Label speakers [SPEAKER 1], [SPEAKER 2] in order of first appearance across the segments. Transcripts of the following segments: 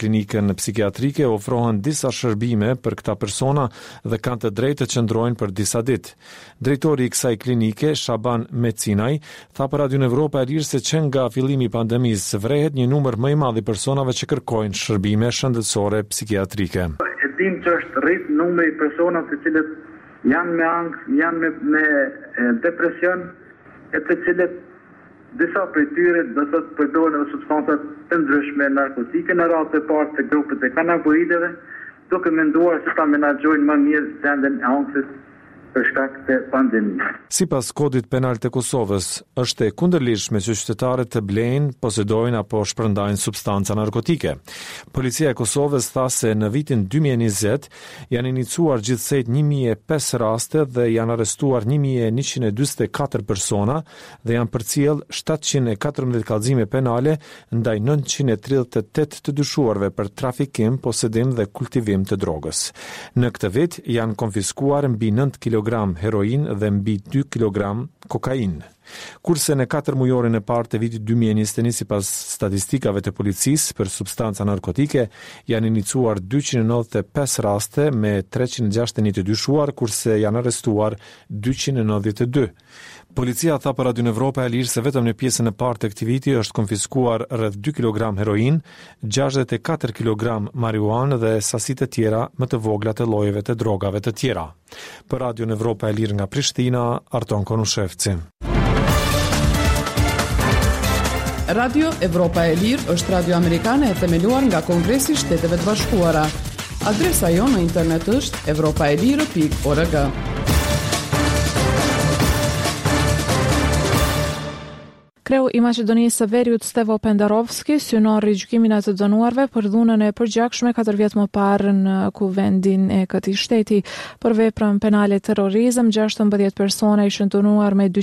[SPEAKER 1] klinikën psikiatrike ofrohen disa shërbime për këta persona dhe kanë të drejtë të qëndrojnë për disa ditë. Drejtori i kësaj klinike, Shaban Mecinaj, tha për Radio Evropa e Lirë se që nga fillimi i pandemisë vrehet një numër më i madh i personave që kërkojnë shërbime shëndetësore psikiatrike.
[SPEAKER 2] E dim që është rrit numri i personave të cilët janë me angst, janë me depresion, e të cilët disa prej tyre do të përdorin substancat të ndryshme narkotike në radhë të parë të grupet e kanabinoideve, duke menduar se ta menaxhojnë më mirë gjendjen e angstit për shkak të pandemisë.
[SPEAKER 1] Sipas kodit penal të Kosovës, është e kundërligjshme që qytetarët të blejnë, posedojnë apo shpërndajnë substanca narkotike. Policia e Kosovës tha se në vitin 2020 janë iniciuar gjithsej 1005 raste dhe janë arrestuar 1144 persona dhe janë përcjell 714 kallëzime penale ndaj 938 të dyshuarve për trafikim, posedim dhe kultivim të drogës. Në këtë vit janë konfiskuar mbi 9 kg heroin dhe mbi 2 kg kokain. Kurse në 4 mujorin e parë të vitit 2021 sipas statistikave të policisë për substanca narkotike janë iniciuar 295 raste me 361 të dyshuar, kurse janë arrestuar 292. Policia tha për Radio Evropa e Lirë se vetëm në pjesën e parë të këtij viti është konfiskuar rreth 2 kg heroin, 64 kg marijuanë dhe sasi të tjera më të vogla të llojeve të drogave të tjera. Për Radio Evropa e Lirë nga Prishtina, Arton Konushevci.
[SPEAKER 3] Radio Evropa e Lirë është radio amerikane e themeluar nga Kongresi i Shteteve të Bashkuara. Adresa jonë në internet është evropaelire.org.
[SPEAKER 4] Kreu i Maqedonisë së Veriut Stevo Pendarovski synon rigjykimin e të dënuarve për dhunën e përgjakshme 4 vjet më parë në kuvendin e këtij shteti. Për veprën penale terrorizëm, 16 persona ishin dënuar me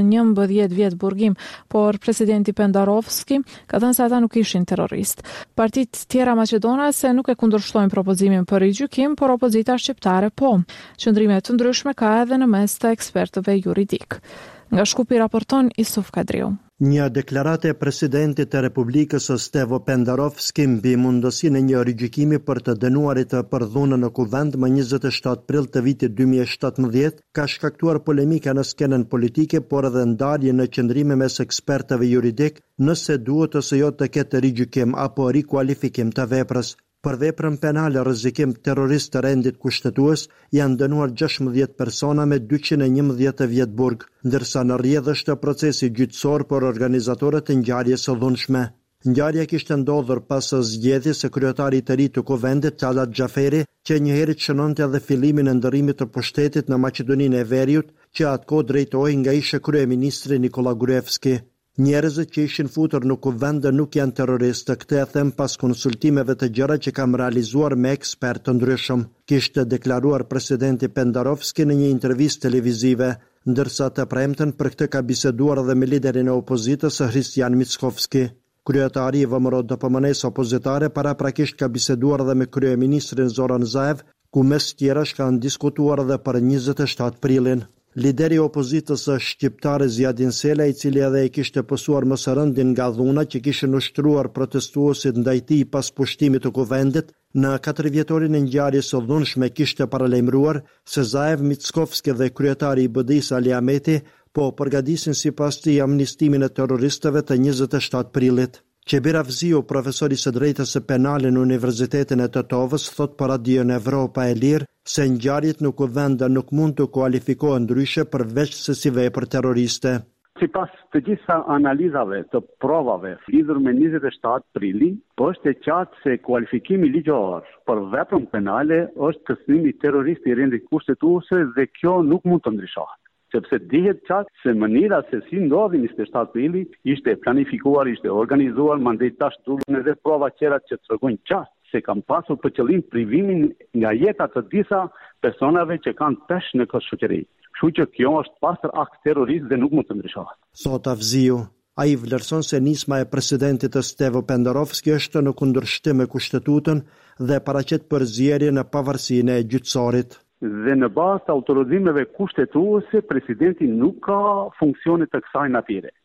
[SPEAKER 4] 211 vjet burgim, por presidenti Pendarovski ka thënë se ata nuk ishin terroristë. Partitë tjera maqedonase nuk e kundërshtojnë propozimin për rigjykim, por opozita shqiptare po. Qëndrime të ndryshme ka edhe në mes të ekspertëve juridik. Nga Shkupi raporton Isuf Kadriu.
[SPEAKER 5] Një deklarate e presidentit të Republikës Stevo Pendarovski mbi mundësinë e një rigjykimi për të dënuarit për dhunën në kuvend më 27 prill të vitit 2017 ka shkaktuar polemika në skenën politike, por edhe ndarje në qëndrime mes ekspertëve juridik nëse duhet ose jo të ketë rigjykim apo rikualifikim të veprës. Për veprën penale rrezikim terrorist të rendit kushtetues janë dënuar 16 persona me 211 vjet burg, ndërsa në rrjedhë është procesi gjyqësor për organizatorët e ngjarjes së dhunshme. Ngjarja kishte ndodhur pas zgjedhjes së kryetarit të ri të kuvendit Talat Xhaferi, që njëherë shënonte edhe fillimin e ndërrimit të pushtetit në Maqedoninë e Veriut, që atko drejtohej nga ishe kryeministri Nikola Gruevski. Njerëzit që ishin futur në kuvend nuk janë terroristë, këtë e them pas konsultimeve të gjëra që kam realizuar me ekspertë të ndryshëm, kishte deklaruar presidenti Pendarovski në një intervistë televizive, ndërsa të premten për këtë ka biseduar edhe me liderin e opozitës Hristijan Mickovski. Kryetari i VMRO-DPMN-s opozitare paraprakisht ka biseduar edhe me kryeministrin Zoran Zaev, ku mes tjerash kanë diskutuar edhe për 27 prillin. Lideri i opozitës shqiptare Zjadin Sela, i cili edhe e kishte pësuar më së rëndin nga dhuna që kishin ushtruar protestuosit ndaj tij pas pushtimit të kuvendit, në 4 vjetorin e ngjarjes së dhunshme kishte paralajmëruar se Zaev, Mickovski dhe kryetari i BD-s Ali Ahmeti po përgatisin sipas tij amnistimin e terroristëve të 27 prillit. Qebir Avziu, profesori së drejtës së penale në Universitetin e Tetovës, thot për Radio Evropa e Lirë se ngjarjet në kuvend nuk mund të kualifikohen ndryshe përveç se si vepër terroriste.
[SPEAKER 6] Sipas të gjitha analizave të provave lidhur me 27 prilin, është e qartë se kualifikimi ligjor për veprën penale është kërcënimi terrorist i rendit kushtetuese dhe kjo nuk mund të ndryshohet. Sepse dihet qartë se mënyra se si ndodhi 27 prilli ishte planifikuar, ishte organizuar, mandej tash dulën edhe prova qera që tregojnë qartë se kam pasur për qëllim privimin nga jeta të disa personave që kanë pesh në këtë shoqëri. Kështu që kjo është pastër akt terrorist dhe nuk mund të ndryshohet.
[SPEAKER 5] Thot Avziu. Ai vlerëson se nisma e presidentit Stevo Pendarovski është në kundërshtim me kushtetutën dhe paraqet përzierjen në pavarësinë e gjyqësorit.
[SPEAKER 6] Dhe në bazë të autorizimeve kushtetuese, presidenti nuk ka funksione të kësaj natyre.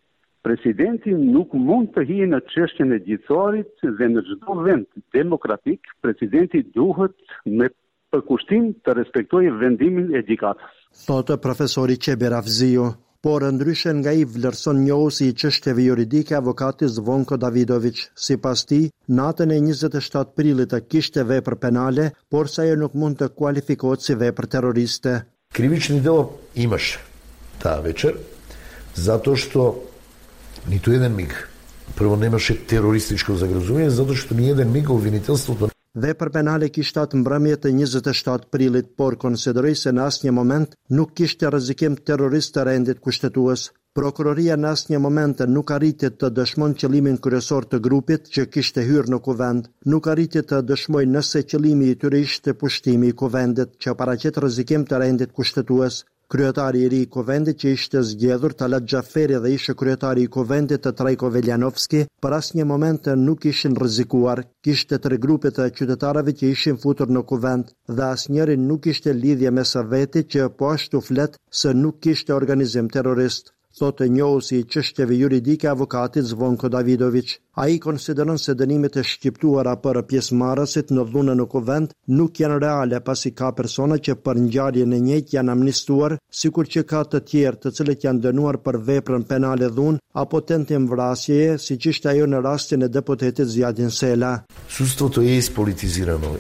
[SPEAKER 6] Presidenti nuk mund të hijë në çështjen e gjyqësorit dhe në çdo vend demokratik, presidenti duhet me përkushtim të respektojë vendimin e gjykatës.
[SPEAKER 5] Thotë profesori Qeber Afziu, por ndryshe nga i vlerëson njohuesi i çështjeve juridike avokati Zvonko Davidović. Sipas tij, natën e 27 prillit kishte vepër penale, por sa ajo nuk mund të kualifikohet si vepër teroriste.
[SPEAKER 7] Кривични дело имаше таа вечер, затоа што ниту еден миг прво немаше терористичко загрозување, затоа што ни еден миг обвинителството.
[SPEAKER 5] Vepër penale kishte atë mbrëmje të 27 prillit, por konsideroi se në asnjë moment nuk kishte rrezikim terrorist të rendit kushtetues. Prokuroria në asnjë moment nuk arriti të dëshmon qëllimin kryesor të grupit që kishte hyrë në kuvend. Nuk arriti të dëshmojë nëse qëllimi i tyre ishte pushtimi i kuvendit që paraqet rrezikim të rendit kushtetues. Kryetari i ri i kuvendit që ishte zgjedhur, Talat Xhaferi, dhe ishte kryetari i kuvendit të Trajko Veljanovski, për asnjë moment nuk ishin rrezikuar. Kishte 3 grupe të qytetarëve që ishin futur në kuvend dhe asnjëri nuk kishte lidhje me së veti që po ashtu flet se nuk kishte organizim terrorist. Thotë njohuesi i çështjeve juridike avokati Zvonko Davidović. Ai konsideron se dënimet e shqiptuara për pjesëmarrësit në dhunën në kuvend nuk janë reale, pasi ka persona që për ngjarjen e njëjtë janë amnistuar, sikur që ka të tjerë të cilët janë dënuar për veprën penale dhunë apo tentim vrasjeje, siç ishte ajo në rastin e deputetit Zjadin Sela.
[SPEAKER 7] Судството е изполитизирано,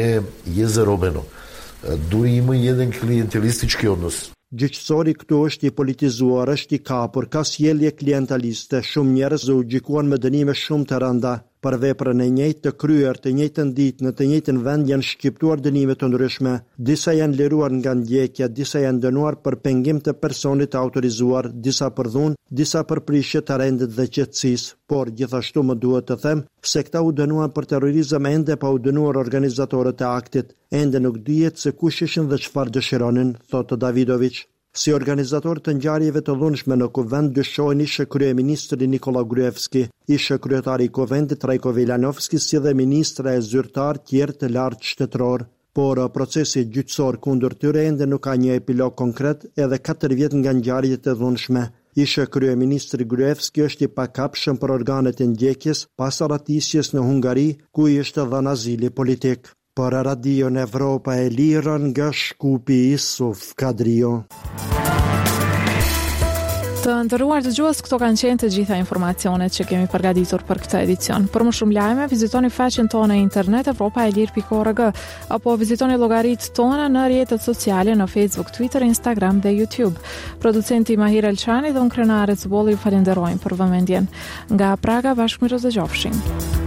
[SPEAKER 7] е заробено. Дури има и еден клиентелистички однос.
[SPEAKER 5] Gjyqësori këtu është i politizuar, është i kapur, ka sjellje klientaliste, shumë njerëz u gjykuan me dënime shumë të rënda. Për veprën e njëjtë të kryer të njëjtën ditë në të njëjtin vend janë shqiptuar dënime të ndryshme. Disa janë liruar nga ndjekja, disa janë dënuar për pengim të personit të autorizuar, disa për dhunë, disa për prishje të rendit dhe qetësisë. Por gjithashtu më duhet të them se këta u dënuan për terrorizëm ende pa u dënuar organizatorët e aktit. Ende nuk dihet se kush ishin dhe çfarë dëshironin, thotë Davidović. Si organizator të ngjarjeve të dhunshme në kuvend dyshohen ishe kryeministri Nikola Gruevski, ishe kryetari i kuvendit Trajko Veljanovski, si dhe ministra e zyrtar tjerë të lartë shtetëror. Por procesi gjyqësor kundër tyre ende nuk ka një epilog konkret edhe 4 vjet nga ngjarjet e dhunshme. Ishe kryeministri Gruevski është i pakapshëm për organet e ndjekjes pas arratisjes në Hungari, ku i është dhënë azili politik. Për Radio në Evropa e Lirë nga Shkupi Isuf Kadrio.
[SPEAKER 4] Të nderuar dëgjues, këto kanë qenë të gjitha informacionet që kemi përgatitur për këtë edicion. Për më shumë lajme, vizitoni faqen tonë në internet evropaelir.org apo vizitoni llogaritë tona në rrjetet sociale në Facebook, Twitter, Instagram dhe YouTube. Producenti Mahir Elçani dhe unë krenare Cubolli ju falenderojmë për vëmendjen. Nga Praga, bashkë mirë dëgjofshim.